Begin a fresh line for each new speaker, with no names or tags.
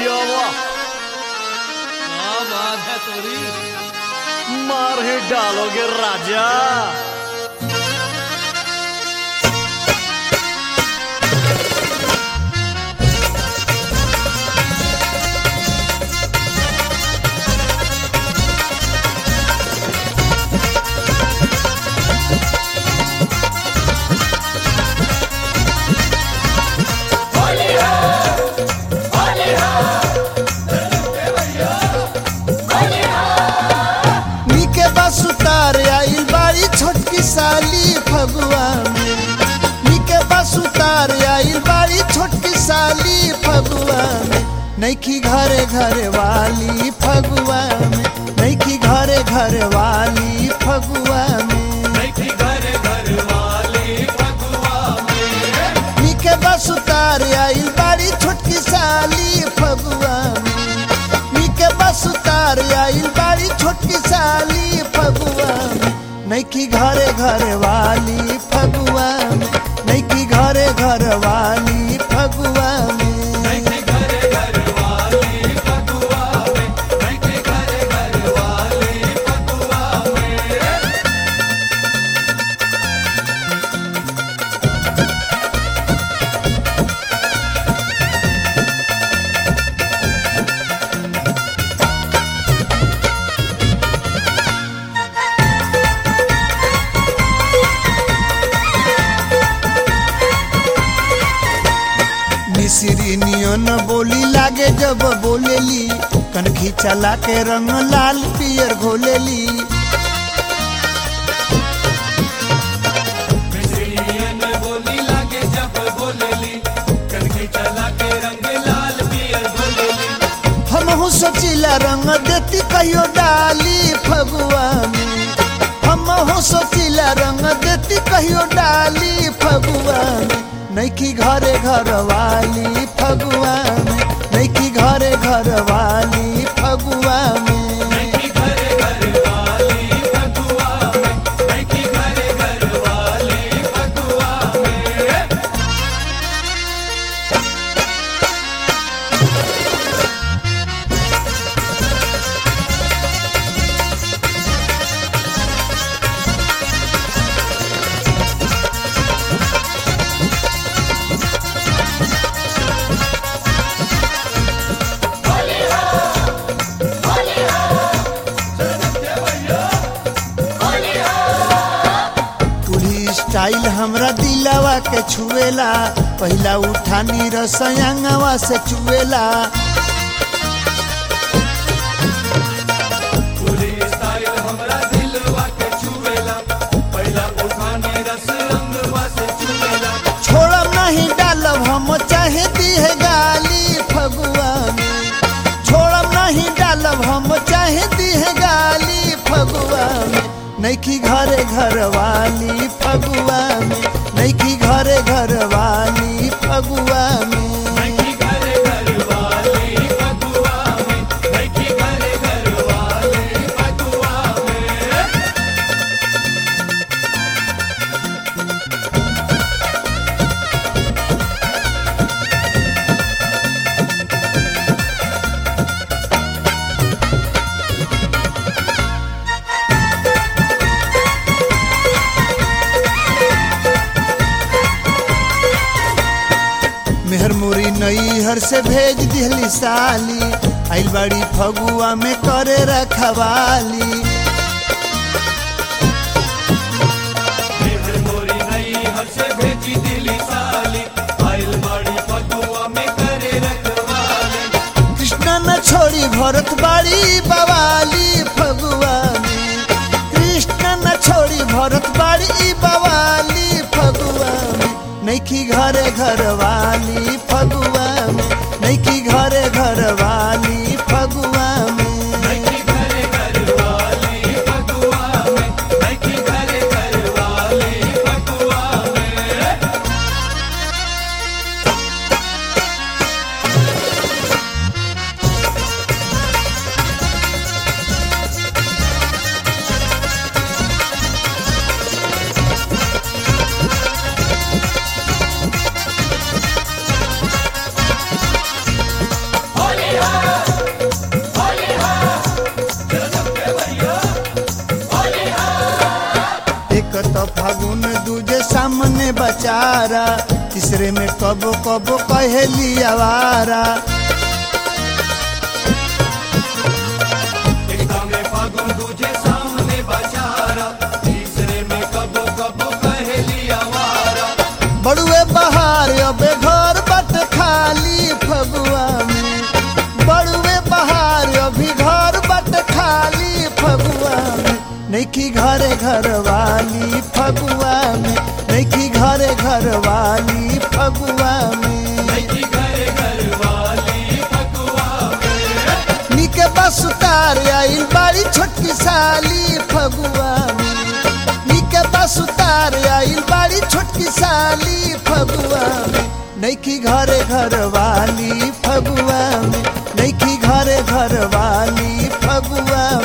जिया वाह,
क्या बात है तोरी।
मार ही डालोगे राजा।
छोटकी साली फगुआ में निके बस उतार आइल बाड़ी छोटकी साली फगुआ में नैखी घरे घरे वाली फगुआ में नैखी घरे घरे वाली फगुआ में
नैखी घरे घरे वाली फगुआ में
निके बस उतार आइल बाड़ी छोटकी साली फगुआ में निके बस उतार आइल बाड़ी छोटकी साली फगुआ में नैखी घरे घरे वाली फगुआ में नैखी घरे घरे वाली फगुआ में
नैखी घरे घरे वाली फगुआ में नैखी घरे घरे वाली फगुआ में।
मिसरी नियन बोली लागे जब बोलेली कनखी चला के रंग लाल पियर घोलेली
मिसरियन बोली लागे जब बोलेली कनखी चला के रंग लाल पियर घोलेली।
हमहू सोचिला रंग देती कहियो डाली फगुआ में हमहू सोचिला रंग देती कहियो डाली फगुआ में नैखी घरे घर वाली फगुआ में नैखी घरे घर वाली फगुआ में
नैखी घरे घरे वाली फगुआ में नैखी घरे घरे वाली फगुआ में।
स्टाइल हमरा दिलावा के छुएला पहला उठानी रसयांगवा से चुएला
पूरी स्टाइल हमरा दिलवा के छुएला पहला उठानी रस अंगवा से छुएला।
छोड़ब नहीं डालब हम चाहे दिहे गाली फगुआ में छोड़ब नहीं डालब हम चाहे दिहे गाली फगुआ में नैखी घरे घर वाली फगुआ में नैखी घरे घर वाली फगुआ में
नैखी घरे घरे वाली फगुआ में नैखी घरे घरे वाली फगुआ में।
मेहर मुरी नैहर से भेज दिहली साली आइल बाड़ी फगुआ में करे रखवाली
मेहर मोरी नैहर से भेजी दिली साली आइल बाड़ी फगुआ में करे रखवाली।
कृष्णा न छोड़ी भरत बाड़ी बवाली फगुआ में कृष्णा न छोड़ी भरत बाड़ी बवाली फगुआ में नैखी घरे घर वाली फगुआ में नैखी घरे घर वाली फगुआ में
नैखी घरे घरे वाली फगुआ में नैखी घरे घरे वाली फगुआ में।
फागुन दूजे सामने बचारा, तीसरे में कबो कबो कहेली आवारा।
एक संगे फागुन दूजे सामने बचारा, तीसरे में कबो कबो कहेली आवारा।
बड़ुए बहार अबे घर बट खाली फगुआ में, बड़ुए बहार अभी घर बट खाली फगुआ में। नैखी घरे घर वाली फगुआ में, नैखी घरे घर वाली फगुआ में।
नैकी घरे घर वाली फगुआ में।
निके बस उतार आइल बाड़ी छोटकी साली फगुआ में, निके बस उतार आइल बाड़ी छोटकी साली फगुआ में। नैखी घरे घर वाली फगुआ में, नैखी घरे घर वाली फगुआ